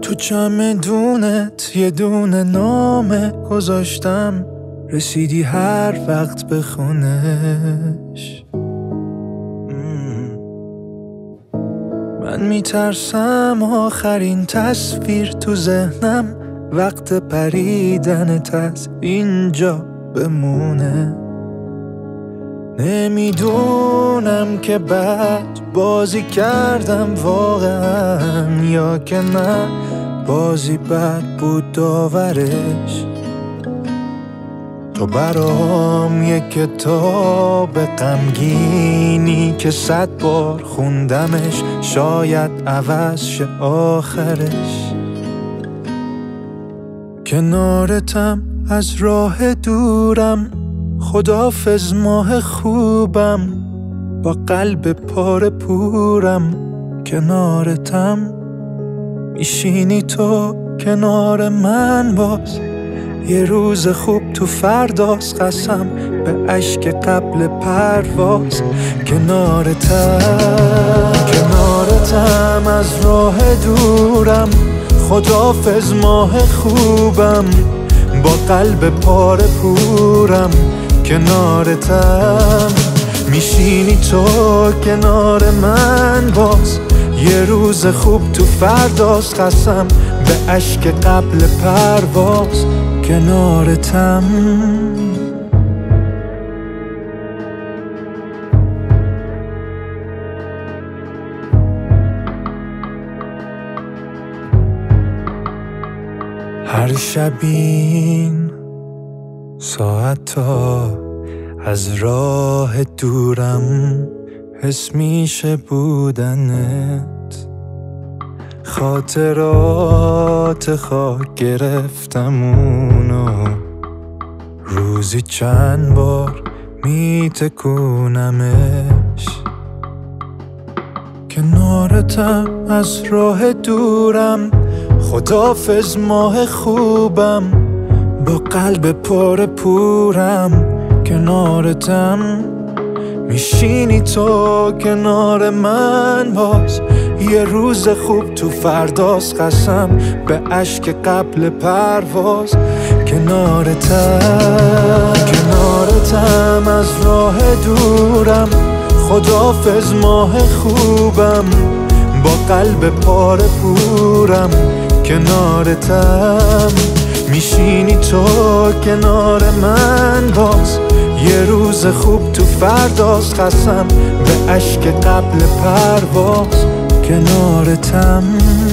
تو چمدونت یه دونه نامه گذاشتم، رسیدی هر وقت به خونش. من میترسم آخرین تصویر تو ذهنم وقت پریدنت از اینجا بمونه. نمیدونم که بد بازی کردم واقعا یا که نه بازی بد بود داورش. تو برام یک کتاب غمگینی که 100 بار خوندمش شاید عوض شه آخرش. کنارتم از راه دورم، خداحافظ ماه خوبم، با قلب پاره پورم. کنارتم میشینی تو کنار من باز، یه روز خوب تو فرداست، قسم به اشک قبل پرواز. کنارتم از راه دورم، خداحافظ ماه خوبم، با قلب پاره پورم. کنارتم میشینی تو کنار من باز، یه روز خوب تو فرداست، قسم به اشک قبل پرواز. کنارتم هر شبین ساعتا از راه دورم حس میشه بودنت. خاطرات خاک گرفتمونو روزی چند بار میتکونمش. کنارتم از راه دورم، خداحافظ ماه خوبم، با قلب پاره پورم. کنارتم میشینی تو کنار من باز، یه روز خوب تو فرداست، قسم به اشک قبل پرواز. کنارتم از راه دورم، خداحافظ ماه خوبم، با قلب پاره پورم. کنارتم میشینی تو کنار من باز، یه روز خوب تو فرداست، قسم به اشک قبل پرواز. کنارتم